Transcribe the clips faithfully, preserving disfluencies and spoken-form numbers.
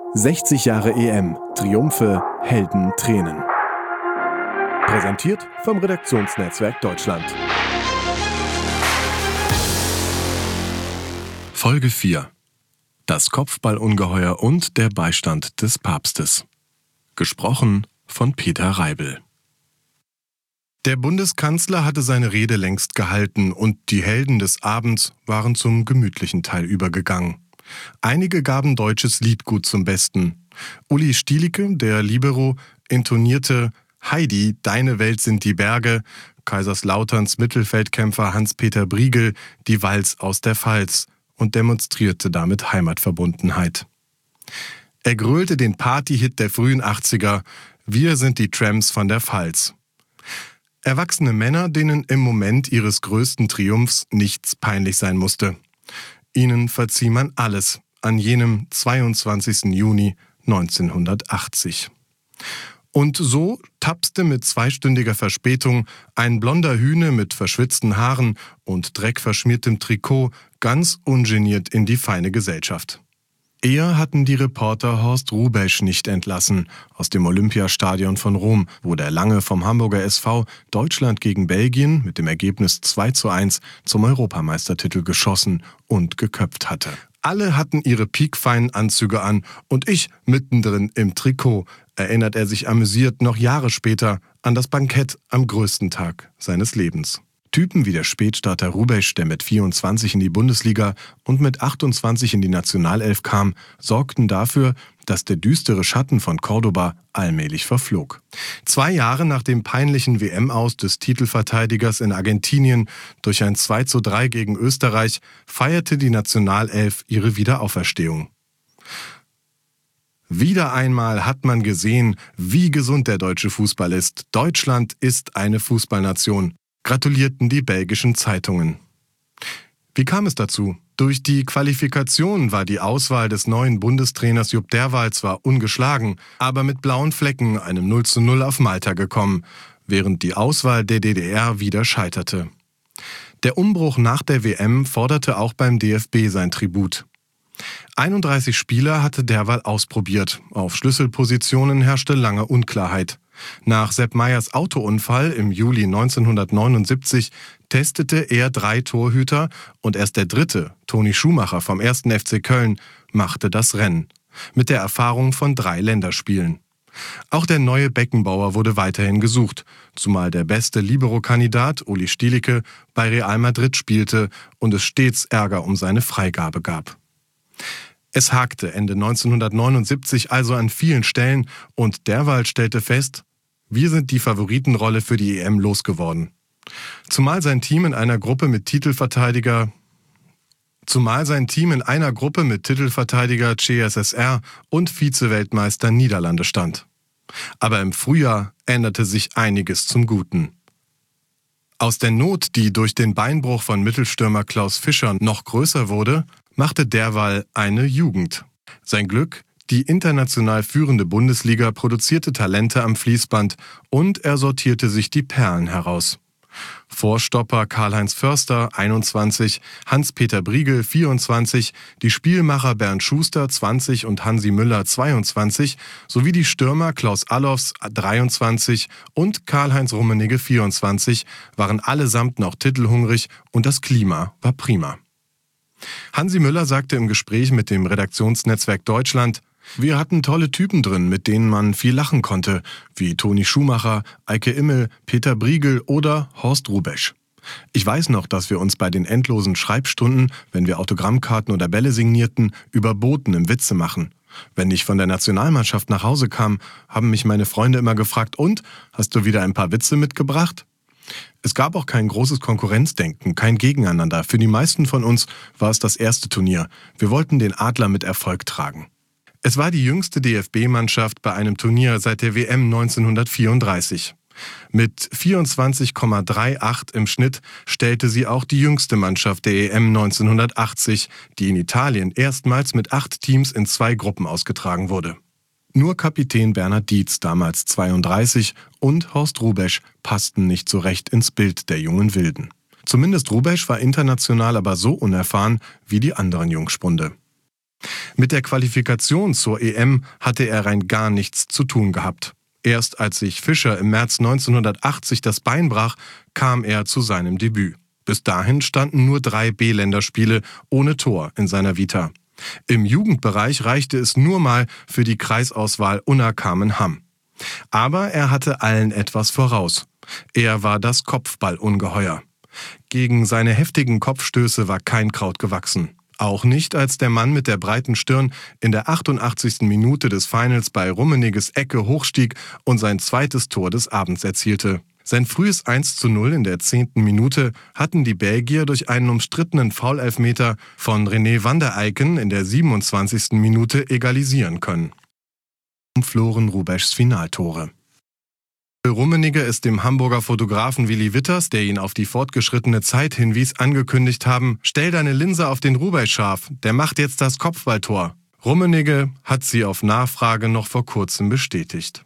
sechzig Jahre E M. Triumphe, Helden, Tränen. Präsentiert vom Redaktionsnetzwerk Deutschland. Folge vier. Das Kopfballungeheuer und der Beistand des Papstes. Gesprochen von Peter Reibel. Der Bundeskanzler hatte seine Rede längst gehalten und die Helden des Abends waren zum gemütlichen Teil übergegangen. Einige gaben deutsches Liedgut zum Besten. Uli Stielicke, der Libero, intonierte »Heidi, deine Welt sind die Berge«, Kaiserslauterns Mittelfeldkämpfer Hans-Peter Briegel die Walz aus der Pfalz und demonstrierte damit Heimatverbundenheit. Er grölte den Partyhit der frühen achtziger, »Wir sind die Tramps von der Pfalz«. Erwachsene Männer, denen im Moment ihres größten Triumphs nichts peinlich sein musste. Ihnen verzieh man alles an jenem zweiundzwanzigsten Juni neunzehnhundertachtzig. Und so tapste mit zweistündiger Verspätung ein blonder Hühne mit verschwitzten Haaren und dreckverschmiertem Trikot ganz ungeniert in die feine Gesellschaft. Eher hatten die Reporter Horst Hrubesch nicht entlassen aus dem Olympiastadion von Rom, wo der Lange vom Hamburger S V Deutschland gegen Belgien mit dem Ergebnis zwei zu eins zum Europameistertitel geschossen und geköpft hatte. Alle hatten ihre piekfeinen Anzüge an und ich mittendrin im Trikot, erinnert er sich amüsiert noch Jahre später an das Bankett am größten Tag seines Lebens. Typen wie der Spätstarter Hrubesch, der mit vierundzwanzig in die Bundesliga und mit achtundzwanzig in die Nationalelf kam, sorgten dafür, dass der düstere Schatten von Cordoba allmählich verflog. Zwei Jahre nach dem peinlichen W M-Aus des Titelverteidigers in Argentinien durch ein zwei zu drei gegen Österreich feierte die Nationalelf ihre Wiederauferstehung. Wieder einmal hat man gesehen, wie gesund der deutsche Fußball ist. Deutschland ist eine Fußballnation, gratulierten die belgischen Zeitungen. Wie kam es dazu? Durch die Qualifikation war die Auswahl des neuen Bundestrainers Jupp Derwal zwar ungeschlagen, aber mit blauen Flecken, einem null zu null auf Malta gekommen, während die Auswahl der D D R wieder scheiterte. Der Umbruch nach der W M forderte auch beim D F B sein Tribut. einunddreißig Spieler hatte Derwal ausprobiert, auf Schlüsselpositionen herrschte lange Unklarheit. Nach Sepp Meyers Autounfall im Juli neunzehnhundertneunundsiebzig testete er drei Torhüter und erst der dritte, Toni Schumacher vom ersten F C Köln, machte das Rennen, mit der Erfahrung von drei Länderspielen. Auch der neue Beckenbauer wurde weiterhin gesucht, zumal der beste Libero-Kandidat, Uli Stielicke, bei Real Madrid spielte und es stets Ärger um seine Freigabe gab. Es hakte Ende neunzehnhundertneunundsiebzig also an vielen Stellen und Derwal stellte fest, wir sind die Favoritenrolle für die E M losgeworden. Zumal sein Team in einer Gruppe mit Titelverteidiger Zumal sein Team in einer Gruppe mit Titelverteidiger C S S R und Vize-Weltmeister Niederlande stand. Aber im Frühjahr änderte sich einiges zum Guten. Aus der Not, die durch den Beinbruch von Mittelstürmer Klaus Fischer noch größer wurde, machte Derwal eine Jugend. Sein Glück, die international führende Bundesliga produzierte Talente am Fließband und er sortierte sich die Perlen heraus. Vorstopper Karl-Heinz Förster, einundzwanzig, Hans-Peter Briegel, vierundzwanzig, die Spielmacher Bernd Schuster, zwanzig und Hansi Müller, zweiundzwanzig, sowie die Stürmer Klaus Allofs, dreiundzwanzig und Karl-Heinz Rummenigge, vierundzwanzig, waren allesamt noch titelhungrig und das Klima war prima. Hansi Müller sagte im Gespräch mit dem Redaktionsnetzwerk Deutschland, wir hatten tolle Typen drin, mit denen man viel lachen konnte, wie Toni Schumacher, Eike Immel, Peter Briegel oder Horst Hrubesch. Ich weiß noch, dass wir uns bei den endlosen Schreibstunden, wenn wir Autogrammkarten oder Bälle signierten, überboten im Witze machen. Wenn ich von der Nationalmannschaft nach Hause kam, haben mich meine Freunde immer gefragt, und, hast du wieder ein paar Witze mitgebracht? Es gab auch kein großes Konkurrenzdenken, kein Gegeneinander. Für die meisten von uns war es das erste Turnier. Wir wollten den Adler mit Erfolg tragen. Es war die jüngste D F B-Mannschaft bei einem Turnier seit der W M neunzehnhundertvierunddreißig. Mit vierundzwanzig Komma achtunddreißig im Schnitt stellte sie auch die jüngste Mannschaft der E M neunzehnhundertachtzig, die in Italien erstmals mit acht Teams in zwei Gruppen ausgetragen wurde. Nur Kapitän Bernhard Dietz, damals zweiunddreißig, und Horst Hrubesch passten nicht so recht ins Bild der jungen Wilden. Zumindest Hrubesch war international aber so unerfahren wie die anderen Jungspunde. Mit der Qualifikation zur E M hatte er rein gar nichts zu tun gehabt. Erst als sich Fischer im März neunzehnhundertachtzig das Bein brach, kam er zu seinem Debüt. Bis dahin standen nur drei B-Länderspiele ohne Tor in seiner Vita. Im Jugendbereich reichte es nur mal für die Kreisauswahl Unna Kamen-Hamm. Aber er hatte allen etwas voraus. Er war das Kopfballungeheuer. Gegen seine heftigen Kopfstöße war kein Kraut gewachsen. Auch nicht, als der Mann mit der breiten Stirn in der achtundachtzigsten Minute des Finals bei Rummeniges Ecke hochstieg und sein zweites Tor des Abends erzielte. Sein frühes eins zu null in der zehnten Minute hatten die Belgier durch einen umstrittenen Foulelfmeter von René van der Eycken in der siebenundzwanzigsten Minute egalisieren können. Floren Hrubeschs Finaltore. Rummenigge ist dem Hamburger Fotografen Willi Witters, der ihn auf die fortgeschrittene Zeit hinwies, angekündigt haben: Stell deine Linse auf den Hrubesch scharf, der macht jetzt das Kopfballtor. Rummenigge hat sie auf Nachfrage noch vor kurzem bestätigt.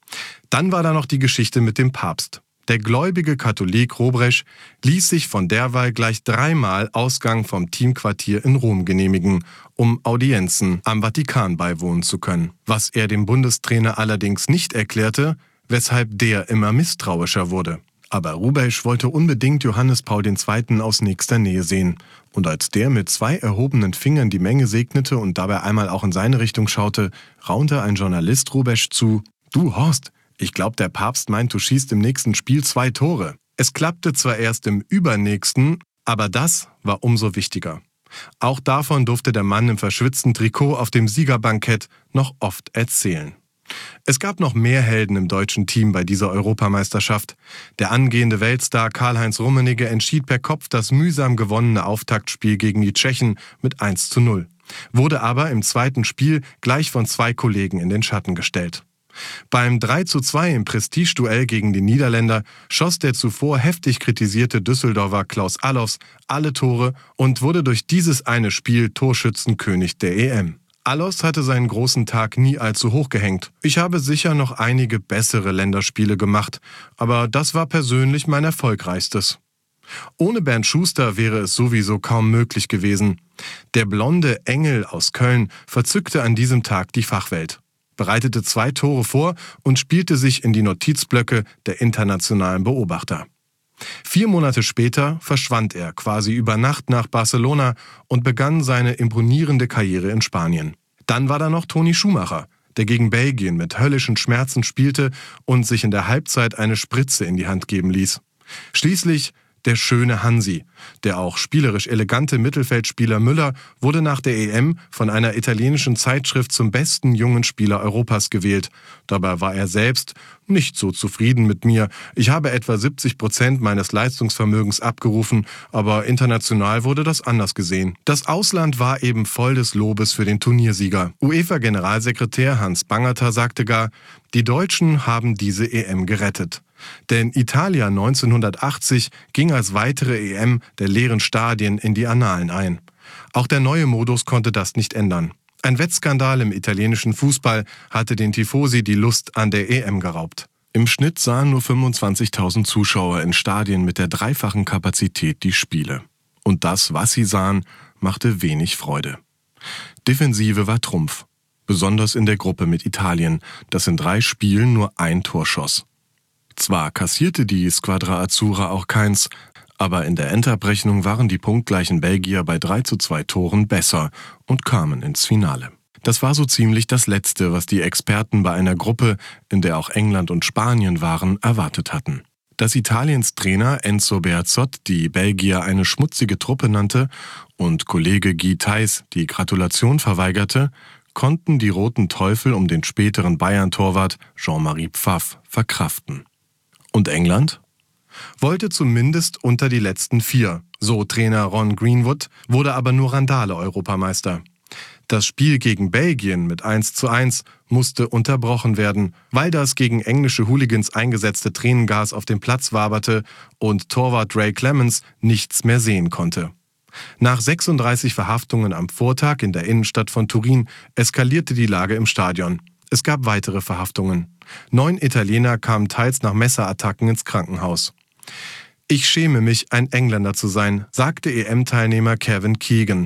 Dann war da noch die Geschichte mit dem Papst. Der gläubige Katholik Hrubesch ließ sich von derweil gleich dreimal Ausgang vom Teamquartier in Rom genehmigen, um Audienzen am Vatikan beiwohnen zu können. Was er dem Bundestrainer allerdings nicht erklärte, weshalb der immer misstrauischer wurde. Aber Hrubesch wollte unbedingt Johannes Paul der Zweite aus nächster Nähe sehen. Und als der mit zwei erhobenen Fingern die Menge segnete und dabei einmal auch in seine Richtung schaute, raunte ein Journalist Hrubesch zu: Du Horst, ich glaube, der Papst meint, du schießt im nächsten Spiel zwei Tore. Es klappte zwar erst im übernächsten, aber das war umso wichtiger. Auch davon durfte der Mann im verschwitzten Trikot auf dem Siegerbankett noch oft erzählen. Es gab noch mehr Helden im deutschen Team bei dieser Europameisterschaft. Der angehende Weltstar Karl-Heinz Rummenigge entschied per Kopf das mühsam gewonnene Auftaktspiel gegen die Tschechen mit eins zu null, wurde aber im zweiten Spiel gleich von zwei Kollegen in den Schatten gestellt. Beim drei zu zwei im Prestigeduell gegen die Niederländer schoss der zuvor heftig kritisierte Düsseldorfer Klaus Allofs alle Tore und wurde durch dieses eine Spiel Torschützenkönig der E M. Allofs hatte seinen großen Tag nie allzu hoch gehängt. Ich habe sicher noch einige bessere Länderspiele gemacht, aber das war persönlich mein erfolgreichstes. Ohne Bernd Schuster wäre es sowieso kaum möglich gewesen. Der blonde Engel aus Köln verzückte an diesem Tag die Fachwelt, bereitete zwei Tore vor und spielte sich in die Notizblöcke der internationalen Beobachter. Vier Monate später verschwand er quasi über Nacht nach Barcelona und begann seine imponierende Karriere in Spanien. Dann war da noch Toni Schumacher, der gegen Belgien mit höllischen Schmerzen spielte und sich in der Halbzeit eine Spritze in die Hand geben ließ. Schließlich der schöne Hansi, der auch spielerisch elegante Mittelfeldspieler Müller wurde nach der E M von einer italienischen Zeitschrift zum besten jungen Spieler Europas gewählt. Dabei war er selbst nicht so zufrieden mit mir. Ich habe etwa siebzig Prozent meines Leistungsvermögens abgerufen, aber international wurde das anders gesehen. Das Ausland war eben voll des Lobes für den Turniersieger. UEFA-Generalsekretär Hans Bangerter sagte gar: Die Deutschen haben diese E M gerettet. Denn Italia neunzehnhundertachtzig ging als weitere E M der leeren Stadien in die Annalen ein. Auch der neue Modus konnte das nicht ändern. Ein Wettskandal im italienischen Fußball hatte den Tifosi die Lust an der E M geraubt. Im Schnitt sahen nur fünfundzwanzigtausend Zuschauer in Stadien mit der dreifachen Kapazität die Spiele. Und das, was sie sahen, machte wenig Freude. Defensive war Trumpf, besonders in der Gruppe mit Italien, das in drei Spielen nur ein Tor schoss. Zwar kassierte die Squadra Azzurra auch keins, aber in der Endabrechnung waren die punktgleichen Belgier bei drei zu zwei Toren besser und kamen ins Finale. Das war so ziemlich das Letzte, was die Experten bei einer Gruppe, in der auch England und Spanien waren, erwartet hatten. Dass Italiens Trainer Enzo Bearzot die Belgier eine schmutzige Truppe nannte und Kollege Guy Thys die Gratulation verweigerte, konnten die Roten Teufel um den späteren Bayern-Torwart Jean-Marie Pfaff verkraften. Und England? Wollte zumindest unter die letzten vier, so Trainer Ron Greenwood, wurde aber nur Randale-Europameister. Das Spiel gegen Belgien mit eins zu eins musste unterbrochen werden, weil das gegen englische Hooligans eingesetzte Tränengas auf dem Platz waberte und Torwart Ray Clemens nichts mehr sehen konnte. Nach sechsunddreißig Verhaftungen am Vortag in der Innenstadt von Turin eskalierte die Lage im Stadion. Es gab weitere Verhaftungen. Neun Italiener kamen teils nach Messerattacken ins Krankenhaus. Ich schäme mich, ein Engländer zu sein, sagte E M-Teilnehmer Kevin Keegan.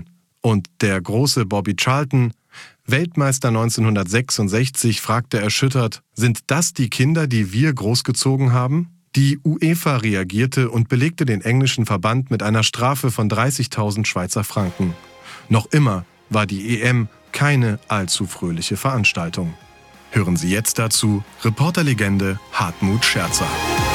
Und der große Bobby Charlton, Weltmeister neunzehnhundertsechsundsechzig, fragte erschüttert: Sind das die Kinder, die wir großgezogen haben? Die UEFA reagierte und belegte den englischen Verband mit einer Strafe von dreißigtausend Schweizer Franken. Noch immer war die E M keine allzu fröhliche Veranstaltung. Hören Sie jetzt dazu Reporterlegende Hartmut Scherzer.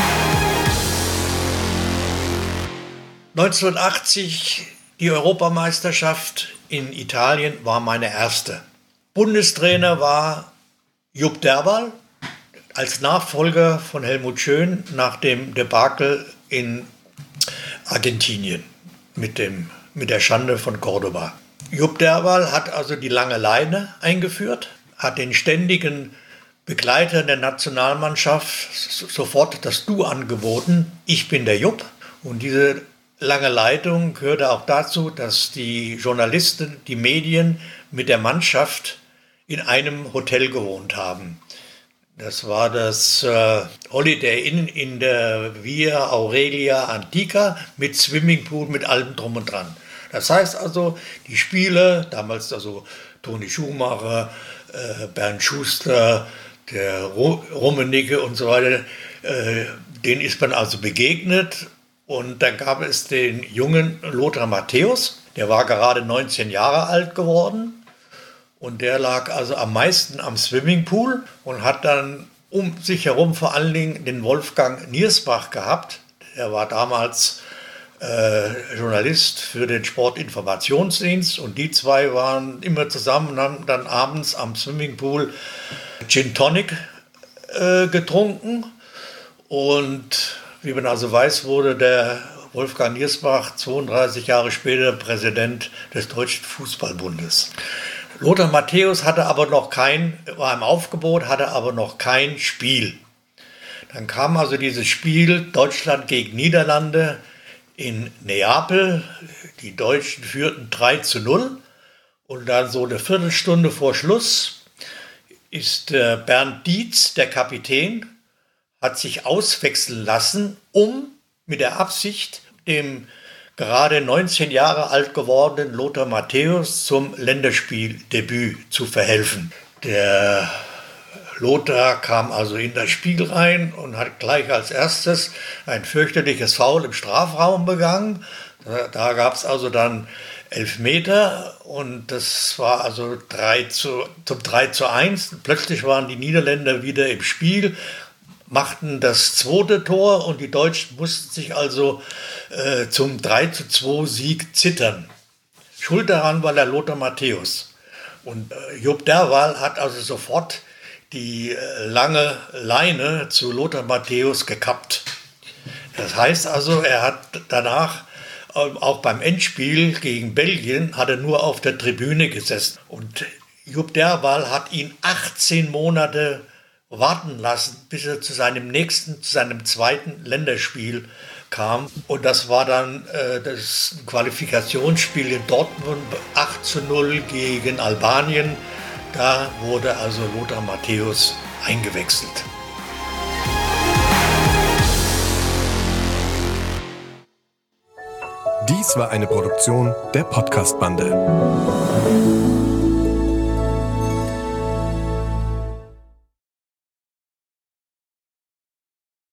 neunzehnhundertachtzig, die Europameisterschaft in Italien war meine erste. Bundestrainer war Jupp Derwall als Nachfolger von Helmut Schön nach dem Debakel in Argentinien mit, dem, mit der Schande von Cordoba. Jupp Derwall hat also die lange Leine eingeführt, hat den ständigen Begleiter der Nationalmannschaft sofort das Du angeboten. Ich bin der Jupp. Und diese lange Leitung gehörte auch dazu, dass die Journalisten, die Medien mit der Mannschaft in einem Hotel gewohnt haben. Das war das äh, Holiday Inn in der Via Aurelia Antica mit Swimmingpool, mit allem drum und dran. Das heißt also, die Spieler, damals also Toni Schumacher, äh, Bernd Schuster, der Ru- Rummenigge und so weiter, äh, denen ist man also begegnet. Und dann gab es den jungen Lothar Matthäus, der war gerade neunzehn Jahre alt geworden. Und der lag also am meisten am Swimmingpool und hat dann um sich herum vor allen Dingen den Wolfgang Niersbach gehabt. Der war damals äh, Journalist für den Sportinformationsdienst und die zwei waren immer zusammen und haben dann abends am Swimmingpool Gin Tonic äh, getrunken. Und wie man also weiß, wurde der Wolfgang Niersbach zweiunddreißig Jahre später Präsident des Deutschen Fußballbundes. Lothar Matthäus hatte aber noch kein, war im Aufgebot, hatte aber noch kein Spiel. Dann kam also dieses Spiel Deutschland gegen Niederlande in Neapel. Die Deutschen führten drei zu null. Und dann so eine Viertelstunde vor Schluss ist äh, Bernd Dietz, der Kapitän, hat sich auswechseln lassen, um mit der Absicht, dem gerade neunzehn Jahre alt gewordenen Lothar Matthäus zum Länderspieldebüt zu verhelfen. Der Lothar kam also in das Spiel rein und hat gleich als erstes ein fürchterliches Foul im Strafraum begangen. Da, da gab es also dann Elfmeter und das war also drei zu, zum drei zu eins. Plötzlich waren die Niederländer wieder im Spiel, machten das zweite Tor und die Deutschen mussten sich also äh, zum drei zu zwei Sieg zittern. Schuld daran war der Lothar Matthäus. Und äh, Jupp Derwall hat also sofort die äh, lange Leine zu Lothar Matthäus gekappt. Das heißt also, er hat danach, äh, auch beim Endspiel gegen Belgien, hat er nur auf der Tribüne gesessen. Und Jupp Derwall hat ihn achtzehn Monate warten lassen, bis er zu seinem nächsten, zu seinem zweiten Länderspiel kam. Und das war dann äh, das Qualifikationsspiel in Dortmund, acht zu null gegen Albanien. Da wurde also Lothar Matthäus eingewechselt. Dies war eine Produktion der Podcast-Bande.